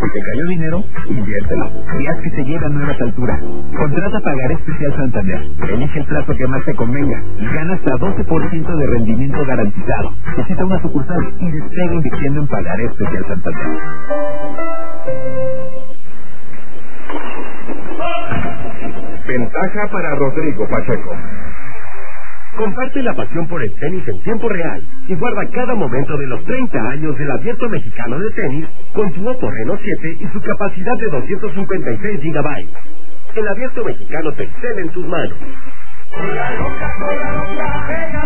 Si te cayó dinero, inviértelo. Días que se llevan nuevas alturas. Contrata Pagaré Especial Santander. Elige el plazo que más te convenga y gana hasta 12% de rendimiento garantizado. Visita una sucursal y despega invirtiendo en Pagaré Especial Santander. Ventaja para Rodrigo Pacheco. Comparte la pasión por el tenis en tiempo real y guarda cada momento de los 30 años del Abierto Mexicano de Tenis con tu Oppo Reno 7 y su capacidad de 256 GB. El Abierto Mexicano te excede en tus manos.